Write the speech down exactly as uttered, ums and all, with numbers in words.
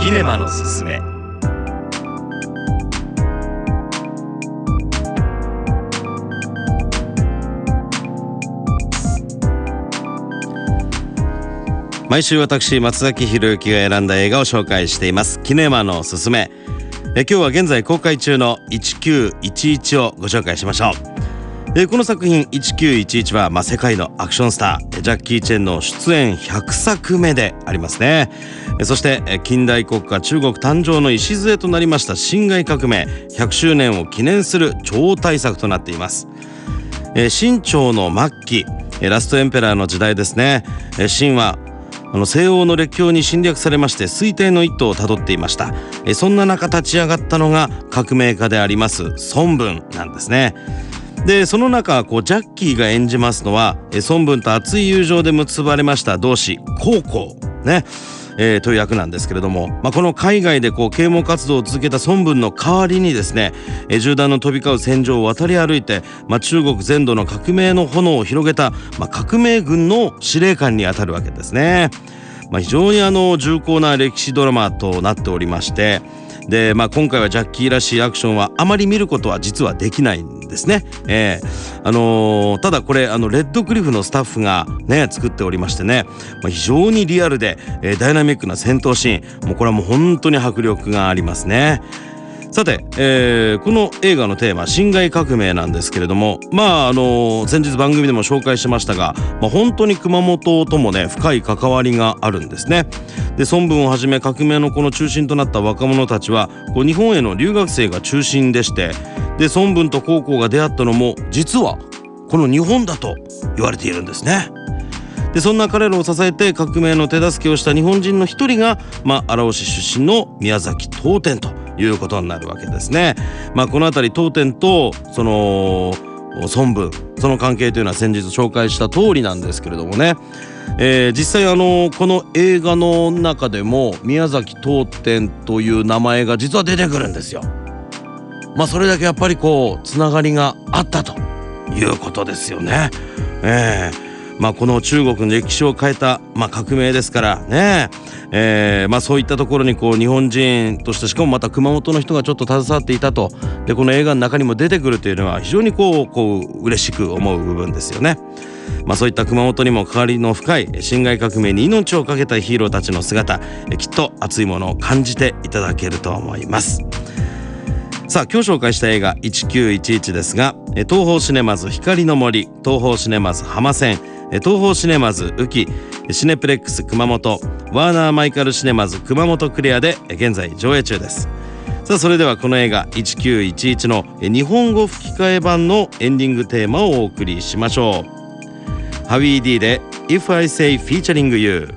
キネマのすすめ。毎週私松崎ひろゆきが選んだ映画を紹介していますキネマのすすめ。え今日は現在公開中のいちきゅういちいちをご紹介しましょう。えこの作品いちきゅういちいちは、まあ、世界のアクションスタージャッキー・チェンの出演ひゃくさくめでありますね。えそしてえ近代国家中国誕生の礎となりました辛亥革命ひゃくしゅうねんを記念する超大作となっています。え清朝の末期えラストエンペラーの時代ですね。え清はあの西欧の列強に侵略されまして衰退の一途をたどっていました。えそんな中立ち上がったのが革命家であります孫文なんですね。でその中こうジャッキーが演じますのはえ孫文と熱い友情で結ばれました同志黄皓ね、えー、という役なんですけれども、まあ、この海外でこう啓蒙活動を続けた孫文の代わりにですねえ銃弾の飛び交う戦場を渡り歩いて、まあ、中国全土の革命の炎を広げた、まあ、革命軍の司令官にあたるわけですね。まあ、非常にあの重厚な歴史ドラマとなっておりましてで、まあ、今回はジャッキーらしいアクションはあまり見ることは実はできないんですね。えーあのー、ただこれあのレッドクリフのスタッフがね作っておりましてね、まあ、非常にリアルで、えー、ダイナミックな戦闘シーンもうこれはもう本当に迫力がありますね。さて、えー、この映画のテーマ辛亥革命なんですけれども、まああのー、先日番組でも紹介しましたが、まあ、本当に熊本ともね深い関わりがあるんですね。で孫文をはじめ革命のこの中心となった若者たちはこう日本への留学生が中心でしてで孫文と黄皓が出会ったのも実はこの日本だと言われているんですね。でそんな彼らを支えて革命の手助けをした日本人の一人が、まあ、荒尾市出身の宮崎東天ということになるわけですね。まあ、このあたり東天とその孫文その関係というのは先日紹介した通りなんですけれどもね、えー、実際あのこの映画の中でも宮崎東天という名前が実は出てくるんですよ。まあそれだけやっぱりこうつながりがあったということですよね。えーまあ、この中国の歴史を変えた、まあ、革命ですからね、えーまあ、そういったところにこう日本人としてしかもまた熊本の人がちょっと携わっていたとでこの映画の中にも出てくるというのは非常にこう、こう嬉しく思う部分ですよね。まあ、そういった熊本にも関わりの深い辛亥革命に命を懸けたヒーローたちの姿きっと熱いものを感じていただけると思います。さあ今日紹介した映画いちきゅういちいちですが東宝シネマズ光の森東宝シネマズ浜線東宝シネマズ宇城シネプレックス熊本ワーナーマイカルシネマズ熊本クレアで現在上映中です。さあそれではこの映画いちきゅういちいちの日本語吹き替え版のエンディングテーマをお送りしましょう。ハウィー D で If I Say Featuring You。